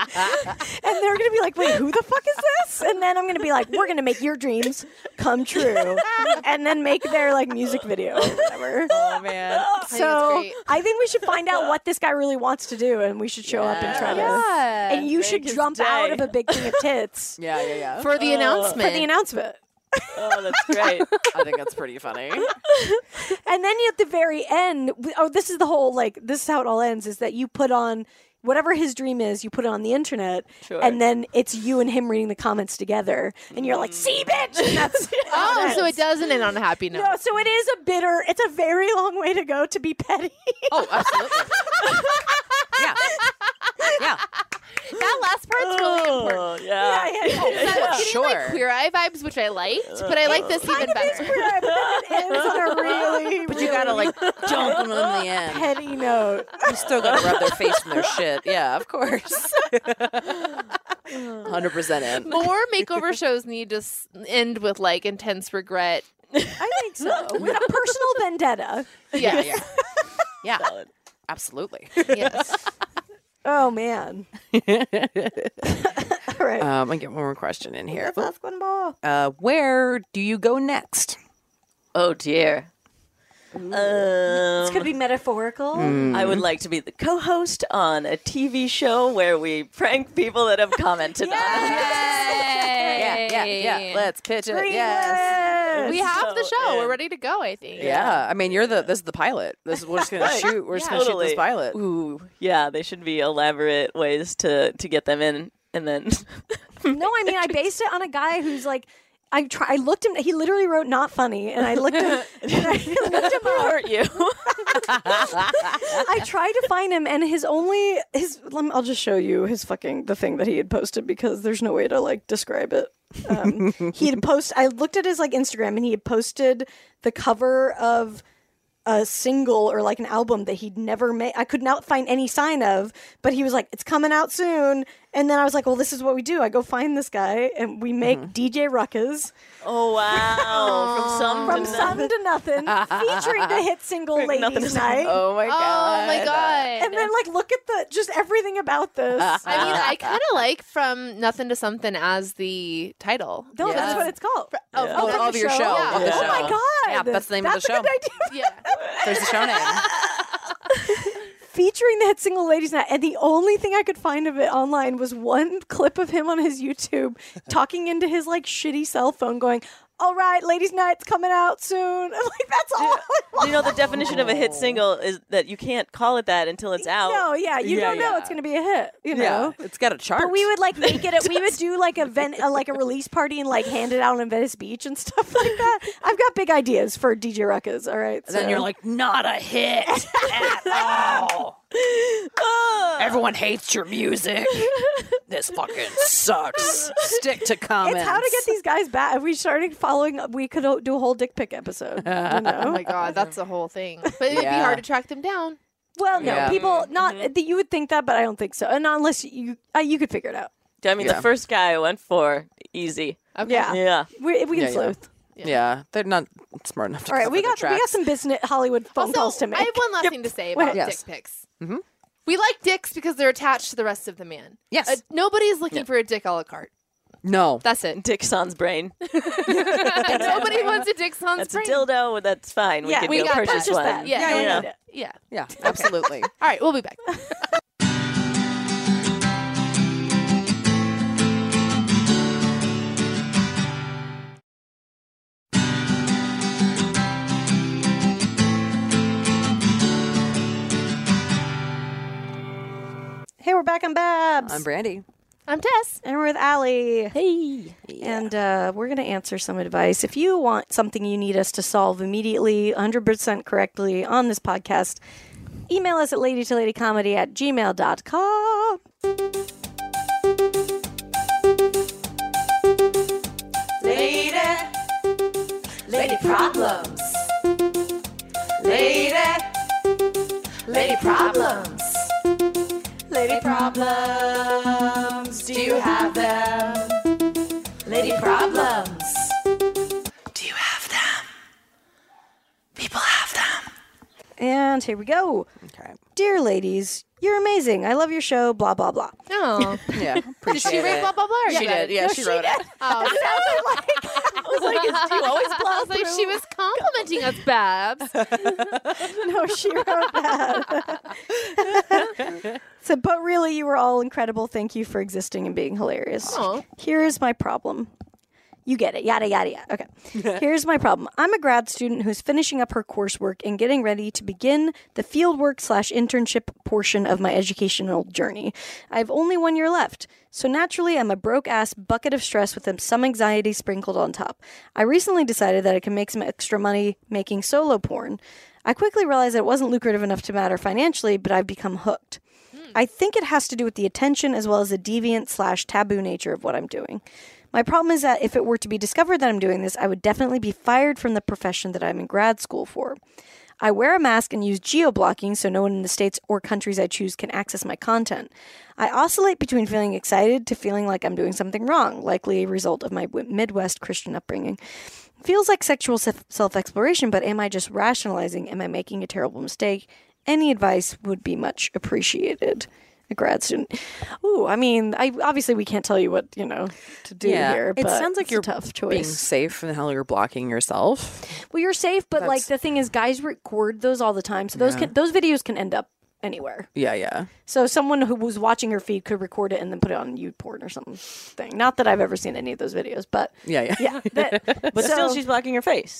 And they're going to be like, wait, who the fuck is this? And then I'm going to be like, we're going to make your dreams come true. And then make their like music video or whatever. Oh man. So great. I think we should find out what this guy really wants to do, and we should show up and try to. Yeah. And you should his jump out day. of a big thing of tits Yeah. for the announcement. for the announcement. Oh, that's great. I think that's pretty funny. And then at the very end, this is the whole this is how it all ends: is that you put on whatever his dream is, you put it on the internet, Sure. and then it's you and him reading the comments together, and you're like, "See, bitch!" And that's Oh, so it doesn't end on a happy note. No, so it is a bitter. It's a very long way to go to be petty. Oh, absolutely. Yeah. That last part's really important. Oh, yeah. Getting, Sure. like Queer Eye vibes, which I liked, but I like this even better. But then it ends on a really, But you gotta like jump them in the end. petty note. You still gotta rub their face in their shit. Yeah, of course. 100% in. More makeover shows need to end with like intense regret. I think so. With a personal vendetta. Yes. Yeah. Absolutely. Yes. Oh man. All right. I get one more question in here. Let's ask one more. Where do you go next? Oh dear. It's gonna be metaphorical. I would like to be the co-host on a TV show where we prank people that have commented on it. Yeah. Let's pitch it. Yes. We have the So show. We're in. ready to go, I think. Yeah. I mean, this is the pilot. We're just gonna shoot. We're just gonna shoot this pilot. Ooh, yeah, they should be elaborate ways to get them in, and then No, I mean I based it on a guy who's like, I looked him. He literally wrote "not funny," and I looked him. hurt you. I tried to find him, and I'll just show you the thing that he had posted because there's no way to like describe it. He had I looked at his like Instagram, and he had posted the cover of a single or like an album that he'd never made. I could not find any sign of, but he was like, it's coming out soon. And then I was like, well, this is what we do. I go find this guy and we make DJ Ruckus. Oh, wow. From Some to Nothing, featuring the hit single Ladies Night. Oh my god. Oh my god. And then like look at just everything about this. I mean, I kind of like From Nothing to Something as the title. No, that's what it's called. Of your show. Yeah. Of the Oh show. my god. Yeah, that's the name of the show. That's a good idea. Yeah. There's the show name. Featuring the hit single Ladies Night. And the only thing I could find of it online was one clip of him on his YouTube talking into his like shitty cell phone going, all right, Ladies Night's coming out soon. I'm like, that's all. You know, the definition of a hit single is that you can't call it that until it's out. No, yeah, you don't know it's going to be a hit, you know. Yeah, it's got a chart. But we would like make it. We would do like like a release party and like hand it out on Venice Beach and stuff like that. I've got big ideas for DJ Ruckus. All right, And then you're like, not a hit at all. Everyone hates your music. This fucking sucks. Stick to comments. it's how to get these guys back. If we started following, we could do a whole dick pic episode. You know? Oh my god, that's the whole thing. But it'd be hard to track them down. Well, no, Yeah. people not. You would think that, but I don't think so. And not unless you could figure it out. I mean, the first guy I went for, easy. Okay. Yeah, Yeah. we can Yeah. sleuth. Yeah, they're not smart enough to All right, cover we the got tracks. some business Hollywood phone calls Also, to make. I have one last thing to say about Yes. dick pics. Mm-hmm. We like dicks because they're attached to the rest of the man. Yes. Nobody's looking for a dick a la carte. No. That's it. Dick Sans brain. Nobody wants a dick sans That's brain. a dildo. That's fine. Yeah, we we can go got purchase that. one. that. Yeah, You yeah, don't need it. Yeah. Yeah, absolutely. All right, we'll be back. Hey, we're back on Babs. I'm Brandy. I'm Tess. And we're with Allie. Hey. And we're going to answer some advice. If you want something you need us to solve immediately, 100% correctly on this podcast, email us at ladytoladycomedy@gmail.com. Lady problems. Lady problems. Lady problems. Do you have them? Lady problems. Do you have them? People have them. And here we go. Okay. Dear ladies, you're amazing. I love your show, blah, blah, blah. Oh. Yeah. Did Appreciate she write it. blah, blah, blah? Or She you got did. it? Yeah, she wrote it. Oh, I was like, do you always I plow was like, through? she was complimenting us, Babs. No, she wrote that. So, but really, you were all incredible. Thank you for existing and being hilarious. Aw. Here is my problem. You get it. Yada, yada, yada. Okay. Here's my problem. I'm a grad student who's finishing up her coursework and getting ready to begin the fieldwork/internship portion of my educational journey. I have only 1 year left. So naturally, I'm a broke-ass bucket of stress with some anxiety sprinkled on top. I recently decided that I can make some extra money making solo porn. I quickly realized that it wasn't lucrative enough to matter financially, but I've become hooked. I think it has to do with the attention as well as the deviant/taboo nature of what I'm doing. My problem is that if it were to be discovered that I'm doing this, I would definitely be fired from the profession that I'm in grad school for. I wear a mask and use geo-blocking so no one in the states or countries I choose can access my content. I oscillate between feeling excited to feeling like I'm doing something wrong, likely a result of my Midwest Christian upbringing. Feels like sexual self-exploration, but am I just rationalizing? Am I making a terrible mistake? Any advice would be much appreciated. A grad student. Ooh, I mean, obviously we can't tell you what, to do here, it but sounds like it's you're a tough choice. being safe and how you're blocking yourself. Well, you're safe, but like the thing is, guys record those all the time, so those videos can end up anywhere. Yeah. So someone who was watching her feed could record it and then put it on YouPorn or something. Not that I've ever seen any of those videos, but Yeah. yeah. But still, she's blocking her face.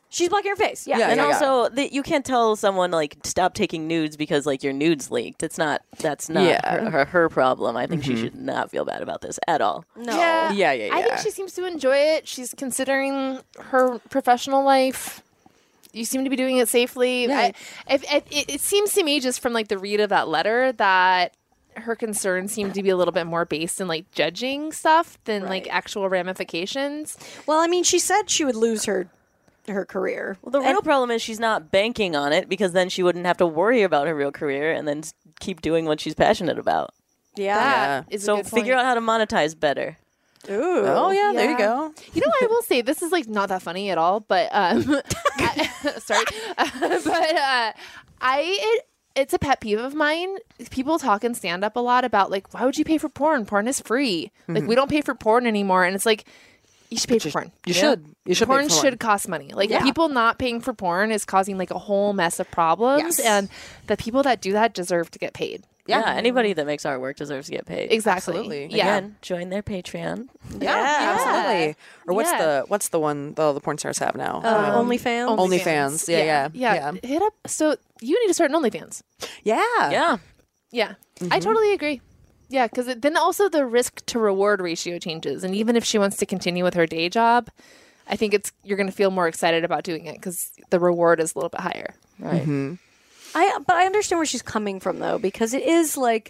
She's blocking her face. Yeah. Yeah, And yeah, also, you can't tell someone like stop taking nudes because like your nudes leaked. That's not her problem. I think she should not feel bad about this at all. No. Yeah. Yeah. I think she seems to enjoy it. She's considering her professional life. You seem to be doing it safely. Yeah. It seems to me, just from like the read of that letter, that her concerns seem to be a little bit more based in like judging stuff than like actual ramifications. Well, I mean, she said she would lose her career. Well, the real problem is she's not banking on it because then she wouldn't have to worry about her real career and then keep doing what she's passionate about. Yeah. That is a So good figure point. out how to monetize better. Ooh. Oh yeah, there you go. You know what I will say? This is like not that funny at all, but sorry, but it's a pet peeve of mine. People talk in stand up a lot about like, why would you pay for porn? Porn is free. Like we don't pay for porn anymore, and it's like you should pay for porn. You should. You should. Porn pay for should cost money. Like people not paying for porn is causing like a whole mess of problems, Yes. and the people that do that deserve to get paid. Yeah, anybody that makes artwork deserves to get paid. Exactly. Absolutely. Yeah. Again, join their Patreon. Yeah, absolutely. Or Yeah. what's the one the porn stars have now? OnlyFans. OnlyFans. Yeah. Hit up. So you need to start an OnlyFans. Yeah. Yeah. Yeah, I totally agree. Yeah, because then also the risk to reward ratio changes, and even if she wants to continue with her day job, I think you're going to feel more excited about doing it because the reward is a little bit higher. Right. But I understand where she's coming from though, because it is like,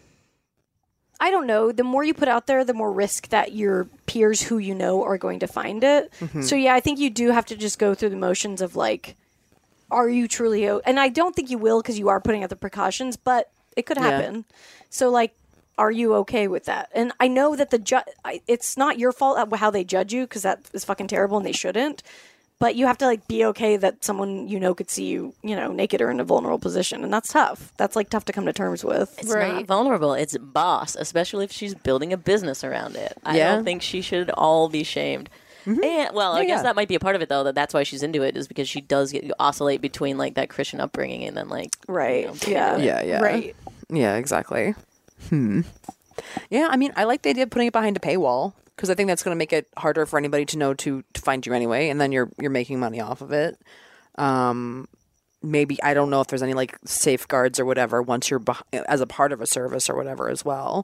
I don't know, the more you put out there, the more risk that your peers who you know are going to find it. So yeah, I think you do have to just go through the motions of like, are you truly and I don't think you will because you are putting out the precautions, but it could happen. So like, are you okay with that? And I know that it's not your fault how they judge you, because that is fucking terrible and they shouldn't. But you have to like be okay that someone you know could see you, naked or in a vulnerable position, and that's tough. That's like tough to come to terms with. It's not vulnerable. It's boss, especially if she's building a business around it. I don't think she should all be shamed. And, I guess that might be a part of it, though. That's why she's into it, is because she does oscillate between like that Christian upbringing and then like Yeah. Right. Yeah, exactly. Yeah, I mean, I like the idea of putting it behind a paywall, because I think that's going to make it harder for anybody to know to find you anyway, and then you're making money off of it. Maybe, I don't know if there's any like safeguards or whatever once you're as a part of a service or whatever as well.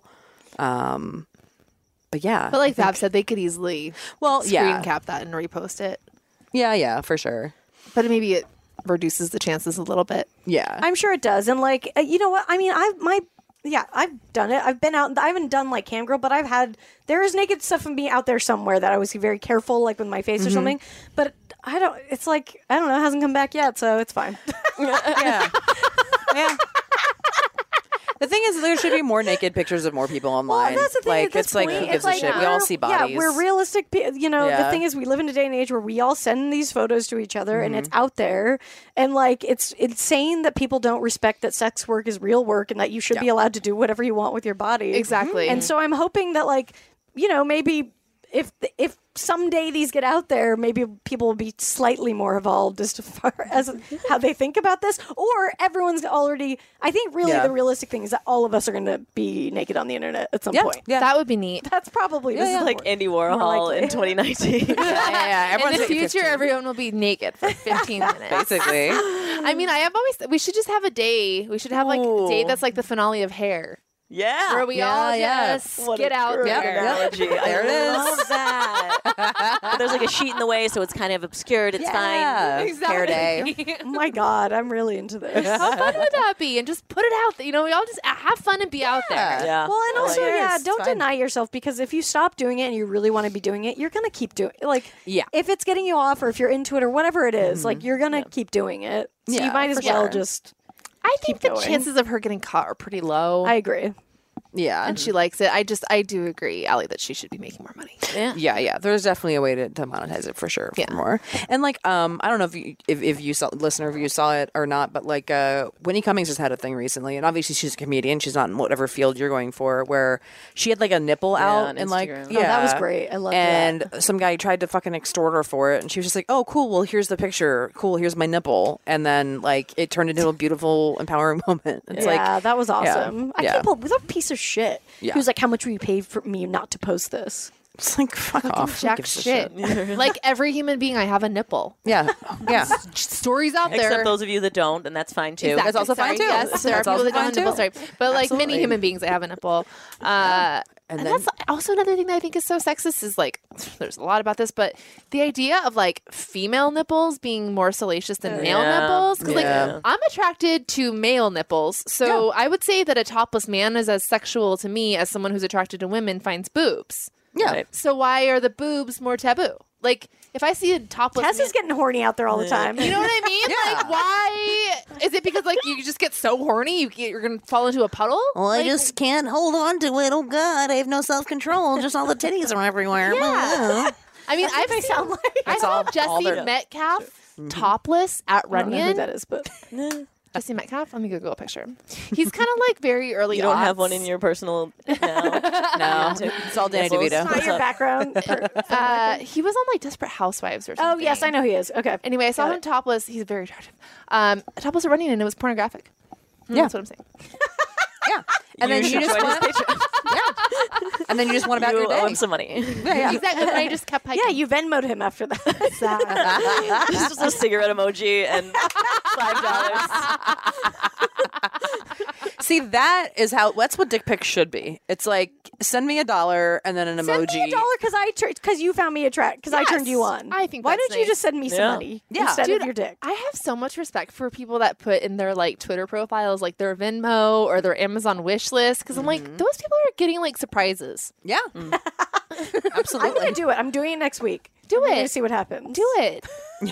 But yeah. But like Fab said, they could easily screen cap that and repost it. Yeah, for sure. But maybe it reduces the chances a little bit. Yeah. I'm sure it does. And like, you know what? I mean, I've done it. I've been out. I haven't done like cam girl, but there is naked stuff of me out there somewhere that I was very careful, like with my face or something. But it's like, I don't know, it hasn't come back yet, so it's fine. Yeah. The thing is, there should be more naked pictures of more people online. Well, that's the thing. Like, at this it's like, point, who gives it's a like, shit? We all see bodies. Yeah, we're realistic. The Yeah. thing is, we live in a day and age where we all send these photos to each other, and it's out there. And like, it's insane that people don't respect that sex work is real work, and that you should be allowed to do whatever you want with your body. Exactly. And so I'm hoping that, like, maybe if someday these get out there, maybe people will be slightly more evolved as far as how they think about this, or everyone's already. I think really the realistic thing is that all of us are going to be naked on the internet at some point. Yeah. That would be neat. That's probably This is like Andy Warhol likely. in 2019. Yeah. In Everyone's the at future, 15, everyone will be naked for 15 minutes. basically. I mean, we should just have a day. We should have like a day that's like the finale of Hair. Yeah. Where we all just What get a out great there. analogy. There it is. I love that. But there's like a sheet in the way, so it's kind of obscured. It's fine. Hair day. Oh my god, I'm really into this. How fun would that be? And just put it out there. We all just have fun and be out there. Yeah. Well, and also, Yes, don't fine. deny yourself, because if you stop doing it and you really want to be doing it, you're gonna keep doing it. Like, Yeah. if it's getting you off, or if you're into it, or whatever it is, like you're gonna keep doing it. So Yeah, you might as for well sure. just. I think Keep the going. chances of her getting caught are pretty low. I agree. Yeah. and she likes it. I do agree, Allie, that she should be making more money. Yeah. There's definitely a way to monetize it for sure. Yeah. For more. And like, I don't know if you saw, listener, if you saw it or not, but like, Winnie Cummings has had a thing recently, and obviously she's a comedian. She's not in whatever field you're going for, where she had like a nipple out on and like, Instagram. Oh, that was great. I loved and that. some guy tried to fucking extort her for it, and she was just like, "Oh, cool. Well, here's the picture. Cool. Here's my nipple." And then like it turned into a beautiful, empowering moment. It's Yeah, like that was awesome. I Yeah. can't believe, what a piece of shit. Yeah. He was like, "How much will you pay for me not to post this?" It's like, fuck off. Who Jack gives a shit. Like every human being, I have a nipple. Yeah. Yeah. Stories out there. Except those of you that don't, and that's fine too. Exactly. That's also fine, Sorry, too. Yes, there are That's people also that don't have fine, nipples. too. Sorry. But like Absolutely. many human beings, I have a nipple. And then- that's also another thing that I think is so sexist is like, there's a lot about this, but the idea of like female nipples being more salacious than male Yeah. nipples. Because Yeah. like I'm attracted to male nipples. So I would say that a topless man is as sexual to me as someone who's attracted to women finds boobs. Yeah. Right. So why are the boobs more taboo? Like if I see a topless Tess man- is getting horny out there all the time. you know what I mean? Yeah. Like, why? Is it because, like, you just get so horny you're going to fall into a puddle? Well, I just can't hold on to it. Oh, God. I have no self-control. Just all the titties are everywhere. Yeah. I mean, I've they seen, sound like. I saw Jesse they're- Metcalf topless at I don't know who Runyon. that is, but Jesse Metcalf? Let me Google a picture. He's kind of like very early You don't have aughts. one in your personal now. No. It's all Danny Nipples. DeVito. not your background. He was on like Desperate Housewives or Oh something. yes, I know he is. Okay. Anyway, I saw Got him topless. He's very attractive. Topless at Runyon, and it was pornographic. Yeah. That's what I'm saying. Yeah. And then you should just join his want, Patreon. and then you just want about You your owe day. him some money. Exactly. And I just kept hiking. Yeah, you Venmo'd him after that. It's just a cigarette emoji and $5. See, that's what dick pics should be. It's like, send me $1 and then an emoji. Send me $1 because you found me attractive because I turned you on. I think Why that's don't you nice. just send me some Yeah. money Yeah. instead Dude, of your dick? I have so much respect for people that put in their like Twitter profiles like their Venmo or their Amazon wish list because I'm like those people are getting like surprises. Yeah. Absolutely. I'm gonna do it. I'm doing it next week. Do We're it. gonna see what happens. Do it.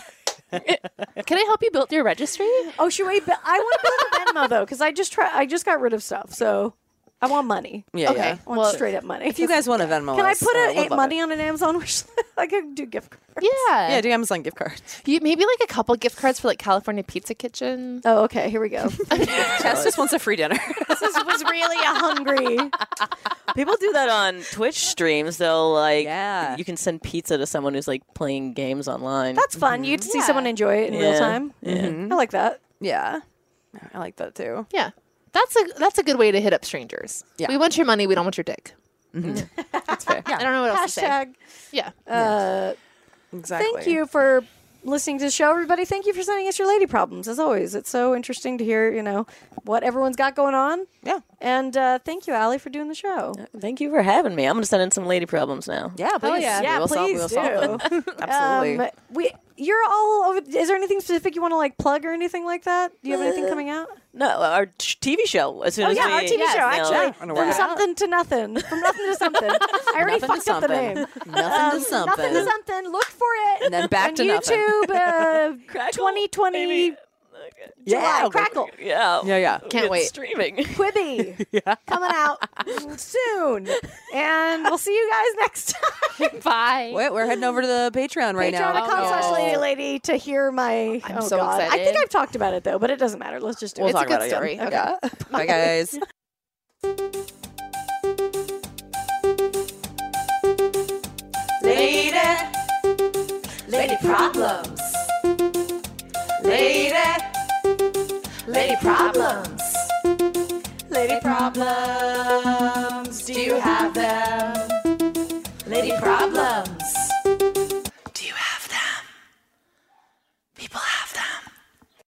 Can I help you build your registry? Oh, should we? I want to build a Venmo though because I just got rid of stuff, so I want money. Yeah, Okay. yeah. I want straight up money. If you guys want a Venmo, can I us, put we'd love money it. on an Amazon wish list? I could do gift cards. Yeah. Yeah, do Amazon gift cards. Maybe like a couple gift cards for like California Pizza Kitchen. Oh, okay. Here we go. Tess just wants a free dinner. This was really a hungry. People do that on Twitch streams. They'll like, Yeah. you can send pizza to someone who's like playing games online. That's fun. You get to see Yeah. someone enjoy it in real Yeah. time. Yeah. I like that. Yeah. I like that too. Yeah. That's a good way to hit up strangers. Yeah. We want your money, we don't want your dick. That's fair. I don't know what else to say. Hashtag. Yeah. Exactly. Thank you for listening to the show, everybody. Thank you for sending us your lady problems. As always, it's so interesting to hear, what everyone's got going on. Yeah. And thank you, Allie, for doing the show. Thank you for having me. I'm going to send in some lady problems now. Yeah, please. Yeah, we'll please we'll solve them. Absolutely. You're all over. Is there anything specific you want to plug or anything like that? Do you have anything coming out? No, our TV show. As soon Oh as yeah, we, our TV show. Actually, I know where from it's something to nothing. From nothing to something. I already Nothing to fucked up the something. name. Nothing to something. Nothing to something. Look for it. And then back on to nothing. YouTube. Crackle, 2020. maybe. July. Crackle. Yeah. Yeah. Can't It's wait. Streaming. Quibi. Coming out soon. And we'll see you guys next time. Bye. Wait, we're heading over to the Patreon right now. Patreon.com/LadyLady to hear my. I'm so God. I think excited. I've talked about it though, but it doesn't matter. Let's just do We'll it. talk a good about it. story. Yeah. Okay. Bye, guys. Lady problems. Lady problems. Lady problems. Do you have them?